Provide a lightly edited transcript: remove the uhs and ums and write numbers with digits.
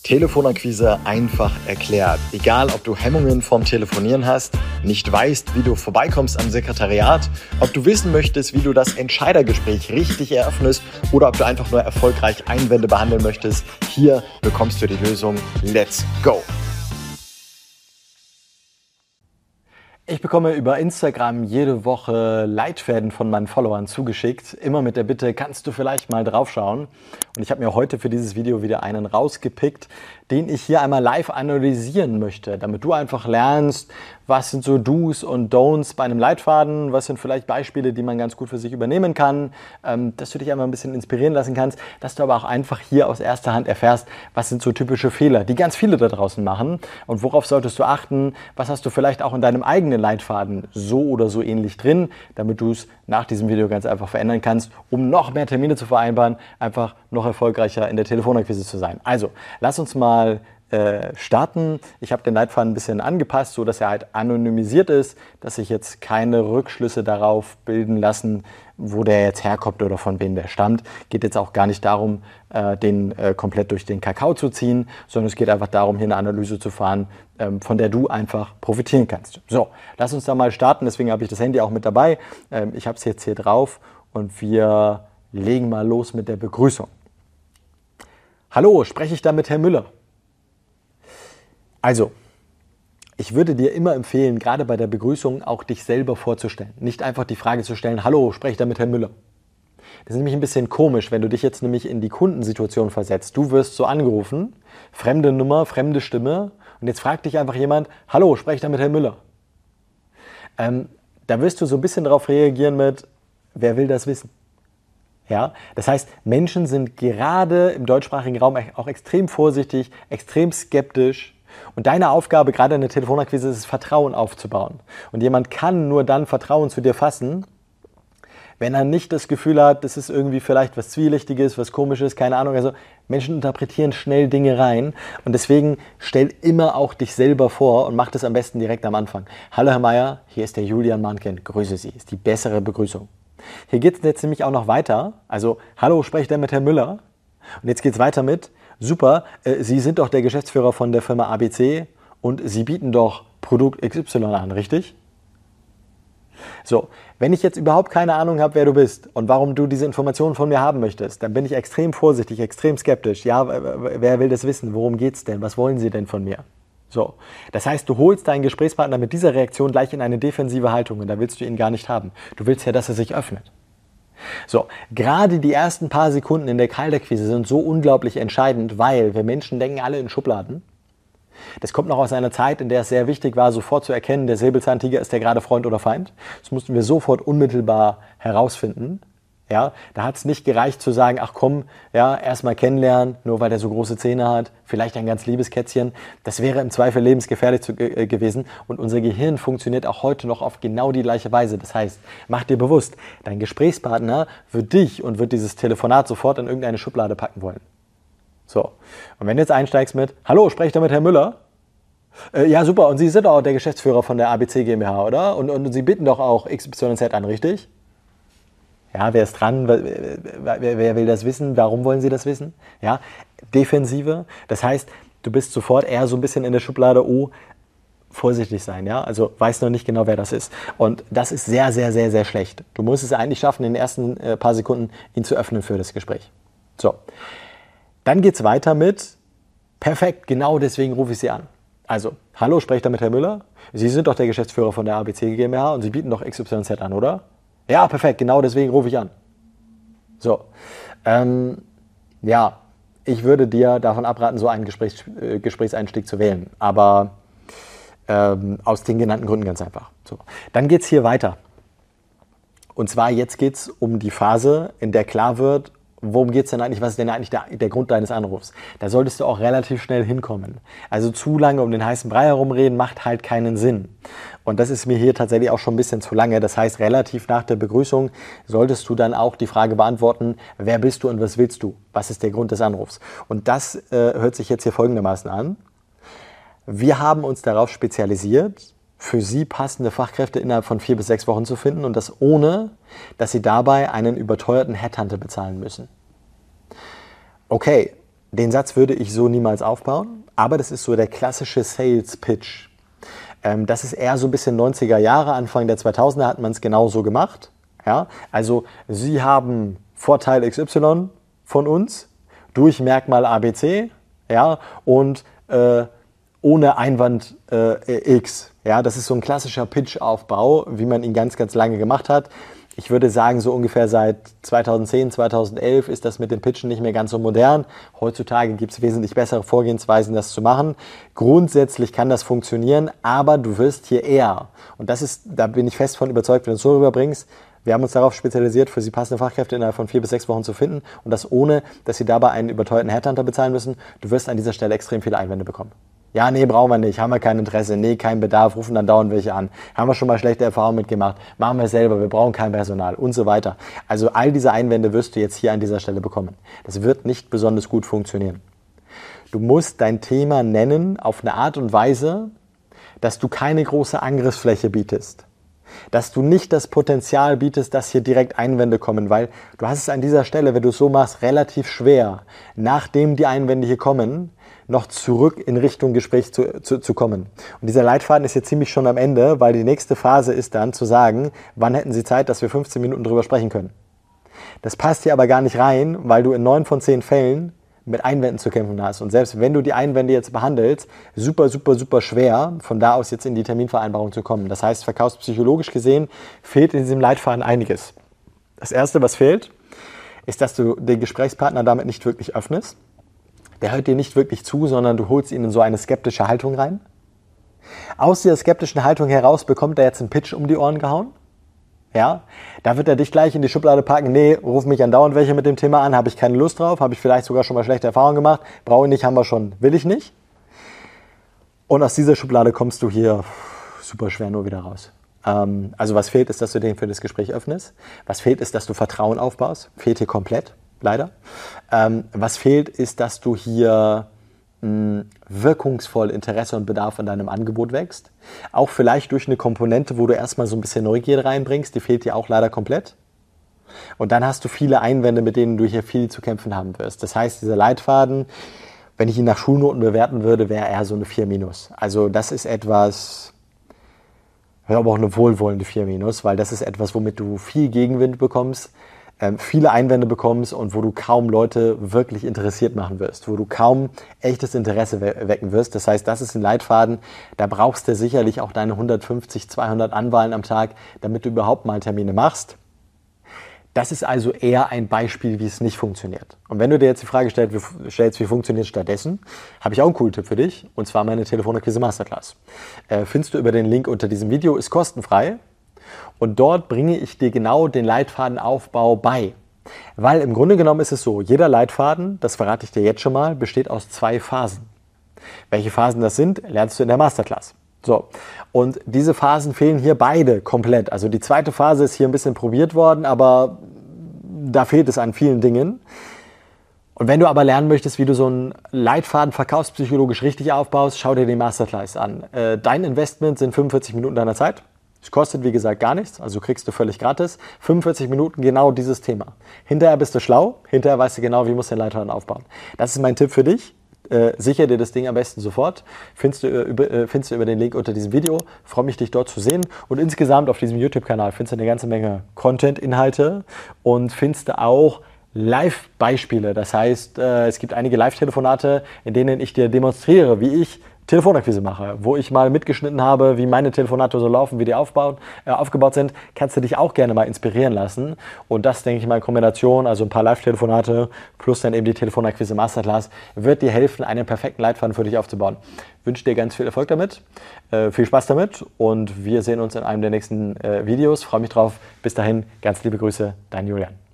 Telefonakquise einfach erklärt. Egal, ob du Hemmungen vom Telefonieren hast, nicht weißt, wie du vorbeikommst am Sekretariat, ob du wissen möchtest, wie du das Entscheidergespräch richtig eröffnest oder ob du einfach nur erfolgreich Einwände behandeln möchtest, hier bekommst du die Lösung. Let's go! Ich bekomme über Instagram jede Woche Leitfäden von meinen Followern zugeschickt, immer mit der Bitte, kannst du vielleicht mal draufschauen? Und ich habe mir heute für dieses Video wieder einen rausgepickt, den ich hier einmal live analysieren möchte, damit du einfach lernst, was sind so Do's und Don'ts bei einem Leitfaden, was sind vielleicht Beispiele, die man ganz gut für sich übernehmen kann, dass du dich einmal ein bisschen inspirieren lassen kannst, dass du aber auch einfach hier aus erster Hand erfährst, was sind so typische Fehler, die ganz viele da draußen machen und worauf solltest du achten, was hast du vielleicht auch in deinem eigenen Leitfaden so oder so ähnlich drin, damit du es nach diesem Video ganz einfach verändern kannst, um noch mehr Termine zu vereinbaren, einfach noch erfolgreicher in der Telefonakquise zu sein. Also, lass uns mal starten. Ich habe den Leitfaden ein bisschen angepasst, so dass er halt anonymisiert ist, dass sich jetzt keine Rückschlüsse darauf bilden lassen, wo der jetzt herkommt oder von wem der stammt. Geht jetzt auch gar nicht darum, den komplett durch den Kakao zu ziehen, sondern es geht einfach darum, hier eine Analyse zu fahren, von der du einfach profitieren kannst. So, lass uns da mal starten. Deswegen habe ich das Handy auch mit dabei. Ich habe es jetzt hier drauf und wir legen mal los mit der Begrüßung. Hallo, spreche ich da mit Herrn Müller? Also, ich würde dir immer empfehlen, gerade bei der Begrüßung auch dich selber vorzustellen. Nicht einfach die Frage zu stellen, hallo, spreche ich da mit Herrn Müller? Das ist nämlich ein bisschen komisch, wenn du dich jetzt nämlich in die Kundensituation versetzt. Du wirst so angerufen, fremde Nummer, fremde Stimme und jetzt fragt dich einfach jemand, hallo, spreche ich da mit Herrn Müller? Da wirst du so ein bisschen darauf reagieren mit, wer will das wissen? Ja, das heißt, Menschen sind gerade im deutschsprachigen Raum auch extrem vorsichtig, extrem skeptisch. Und deine Aufgabe, gerade in der Telefonakquise, ist es, Vertrauen aufzubauen. Und jemand kann nur dann Vertrauen zu dir fassen, wenn er nicht das Gefühl hat, das ist irgendwie vielleicht was Zwielichtiges, was Komisches, keine Ahnung. Also Menschen interpretieren schnell Dinge rein. Und deswegen stell immer auch dich selber vor und mach das am besten direkt am Anfang. Hallo Herr Meier, hier ist der Julian Mahnken. Grüße Sie. Ist die bessere Begrüßung. Hier geht es jetzt nämlich auch noch weiter. Also, hallo, spreche ich denn mit Herrn Müller? Und jetzt geht es weiter mit, super, Sie sind doch der Geschäftsführer von der Firma ABC und Sie bieten doch Produkt XY an, richtig? So, wenn ich jetzt überhaupt keine Ahnung habe, wer du bist und warum du diese Informationen von mir haben möchtest, dann bin ich extrem vorsichtig, extrem skeptisch. Ja, wer will das wissen? Worum geht's denn? Was wollen Sie denn von mir? So, das heißt, du holst deinen Gesprächspartner mit dieser Reaktion gleich in eine defensive Haltung und da willst du ihn gar nicht haben. Du willst ja, dass er sich öffnet. So, gerade die ersten paar Sekunden in der Kaltakquise sind so unglaublich entscheidend, weil wir Menschen denken alle in Schubladen. Das kommt noch aus einer Zeit, in der es sehr wichtig war, sofort zu erkennen, der Säbelzahntiger, ist der gerade Freund oder Feind. Das mussten wir sofort unmittelbar herausfinden. Ja, da hat es nicht gereicht zu sagen, ach komm, ja, erstmal kennenlernen, nur weil der so große Zähne hat, vielleicht ein ganz liebes Kätzchen. Das wäre im Zweifel lebensgefährlich gewesen und unser Gehirn funktioniert auch heute noch auf genau die gleiche Weise. Das heißt, mach dir bewusst, dein Gesprächspartner wird dich und wird dieses Telefonat sofort in irgendeine Schublade packen wollen. So, und wenn du jetzt einsteigst mit, hallo, spreche ich da mit Herrn Müller? Ja, super, und Sie sind auch der Geschäftsführer von der ABC GmbH, oder? Und Sie bieten doch auch XYZ an, richtig? Ja, wer ist dran? Wer will das wissen? Warum wollen Sie das wissen? Ja, Defensive. Das heißt, du bist sofort eher so ein bisschen in der Schublade, oh, vorsichtig sein, ja? Also weiß noch nicht genau, wer das ist. Und das ist sehr, sehr, sehr, sehr schlecht. Du musst es eigentlich schaffen, in den ersten paar Sekunden ihn zu öffnen für das Gespräch. So, dann geht's weiter mit, perfekt, genau deswegen rufe ich Sie an. Also, hallo, spreche ich da mit Herrn Müller? Sie sind doch der Geschäftsführer von der ABC GmbH und Sie bieten doch XYZ an, oder? Ja, perfekt, genau deswegen rufe ich an. So, ja, ich würde dir davon abraten, so einen Gesprächseinstieg zu wählen, aber aus den genannten Gründen ganz einfach. So. Dann geht es hier weiter. Und zwar jetzt geht es um die Phase, in der klar wird, worum geht es denn eigentlich, was ist denn eigentlich der Grund deines Anrufs? Da solltest du auch relativ schnell hinkommen. Also zu lange um den heißen Brei herumreden macht halt keinen Sinn. Und das ist mir hier tatsächlich auch schon ein bisschen zu lange. Das heißt, relativ nach der Begrüßung solltest du dann auch die Frage beantworten, wer bist du und was willst du? Was ist der Grund des Anrufs? Und das hört sich jetzt hier folgendermaßen an. Wir haben uns darauf spezialisiert, für Sie passende Fachkräfte innerhalb von 4 bis 6 Wochen zu finden und das ohne, dass Sie dabei einen überteuerten Headhunter bezahlen müssen. Okay, Den Satz würde ich so niemals aufbauen, aber das ist so der klassische Sales-Pitch. Das ist eher so ein bisschen 90er Jahre, Anfang der 2000er hat man es genauso gemacht. Ja? Also Sie haben Vorteil XY von uns durch Merkmal ABC, ja, und ohne Einwand X. Ja? Das ist so ein klassischer Pitch-Aufbau, wie man ihn ganz, ganz lange gemacht hat. Ich würde sagen, so ungefähr seit 2010, 2011 ist das mit dem Pitchen nicht mehr ganz so modern. Heutzutage gibt es wesentlich bessere Vorgehensweisen, das zu machen. Grundsätzlich kann das funktionieren, aber du wirst hier eher, und da bin ich fest von überzeugt, wenn du es so rüberbringst, wir haben uns darauf spezialisiert, für Sie passende Fachkräfte innerhalb von 4 bis 6 Wochen zu finden und das ohne, dass Sie dabei einen überteuerten Headhunter bezahlen müssen. Du wirst an dieser Stelle extrem viele Einwände bekommen. Ja, nee, brauchen wir nicht, haben wir kein Interesse, nee, kein Bedarf, rufen dann dauernd welche an. Haben wir schon mal schlechte Erfahrungen mitgemacht, machen wir selber, wir brauchen kein Personal und so weiter. Also all diese Einwände wirst du jetzt hier an dieser Stelle bekommen. Das wird nicht besonders gut funktionieren. Du musst dein Thema nennen auf eine Art und Weise, dass du keine große Angriffsfläche bietest. Dass du nicht das Potenzial bietest, dass hier direkt Einwände kommen, weil du hast es an dieser Stelle, wenn du es so machst, relativ schwer, nachdem die Einwände hier kommen, noch zurück in Richtung Gespräch zu kommen. Und dieser Leitfaden ist jetzt ziemlich schon am Ende, weil die nächste Phase ist dann zu sagen, wann hätten Sie Zeit, dass wir 15 Minuten drüber sprechen können. Das passt hier aber gar nicht rein, weil du in 9 von 10 Fällen mit Einwänden zu kämpfen hast. Und selbst wenn du die Einwände jetzt behandelst, super, super, super schwer, von da aus jetzt in die Terminvereinbarung zu kommen. Das heißt, verkaufspsychologisch gesehen fehlt in diesem Leitfaden einiges. Das Erste, was fehlt, ist, dass du den Gesprächspartner damit nicht wirklich öffnest. Der hört dir nicht wirklich zu, sondern du holst ihn in so eine skeptische Haltung rein. Aus dieser skeptischen Haltung heraus bekommt er jetzt einen Pitch um die Ohren gehauen. Ja, da wird er dich gleich in die Schublade packen, nee, ruf mich andauernd welche mit dem Thema an, habe ich keine Lust drauf, habe ich vielleicht sogar schon mal schlechte Erfahrungen gemacht, brauche ich nicht, haben wir schon, will ich nicht. Und aus dieser Schublade kommst du hier super schwer nur wieder raus. Also was fehlt, ist, dass du den für das Gespräch öffnest. Was fehlt, ist, dass du Vertrauen aufbaust. Fehlt hier komplett, leider. Was fehlt, ist, dass du hier wirkungsvoll Interesse und Bedarf an deinem Angebot wächst. Auch vielleicht durch eine Komponente, wo du erstmal so ein bisschen Neugierde reinbringst, die fehlt dir auch leider komplett. Und dann hast du viele Einwände, mit denen du hier viel zu kämpfen haben wirst. Das heißt, dieser Leitfaden, wenn ich ihn nach Schulnoten bewerten würde, wäre eher so eine 4-. Also das ist etwas, aber auch eine wohlwollende 4-, weil das ist etwas, womit du viel Gegenwind bekommst, viele Einwände bekommst und wo du kaum Leute wirklich interessiert machen wirst, wo du kaum echtes Interesse wecken wirst. Das heißt, das ist ein Leitfaden, da brauchst du sicherlich auch deine 150, 200 Anwahlen am Tag, damit du überhaupt mal Termine machst. Das ist also eher ein Beispiel, wie es nicht funktioniert. Und wenn du dir jetzt die Frage stellst, wie funktioniert es stattdessen, habe ich auch einen coolen Tipp für dich, und zwar meine Telefonakquise Masterclass. Findest du über den Link unter diesem Video, ist kostenfrei. Und dort bringe ich dir genau den Leitfadenaufbau bei. Weil im Grunde genommen ist es so, jeder Leitfaden, das verrate ich dir jetzt schon mal, besteht aus 2 Phasen. Welche Phasen das sind, lernst du in der Masterclass. So, und diese Phasen fehlen hier beide komplett. Also die zweite Phase ist hier ein bisschen probiert worden, aber da fehlt es an vielen Dingen. Und wenn du aber lernen möchtest, wie du so einen Leitfaden verkaufspsychologisch richtig aufbaust, schau dir die Masterclass an. Dein Investment sind 45 Minuten deiner Zeit. Es kostet, wie gesagt, gar nichts, also kriegst du völlig gratis. 45 Minuten genau dieses Thema. Hinterher bist du schlau, hinterher weißt du genau, wie musst du den Leitfaden aufbauen. Das ist mein Tipp für dich. Sicher dir das Ding am besten sofort. Findest du über den Link unter diesem Video. Freue mich, dich dort zu sehen. Und insgesamt auf diesem YouTube-Kanal findest du eine ganze Menge Content-Inhalte und findest du auch Live-Beispiele. Das heißt, es gibt einige Live-Telefonate, in denen ich dir demonstriere, wie ich Telefonakquise mache, wo ich mal mitgeschnitten habe, wie meine Telefonate so laufen, wie die aufgebaut sind, kannst du dich auch gerne mal inspirieren lassen. Und das, denke ich mal, in Kombination, also ein paar Live-Telefonate plus dann eben die Telefonakquise Masterclass, wird dir helfen, einen perfekten Leitfaden für dich aufzubauen. Ich wünsche dir ganz viel Erfolg damit, viel Spaß damit und wir sehen uns in einem der nächsten Videos. Freue mich drauf. Bis dahin, ganz liebe Grüße, dein Julian.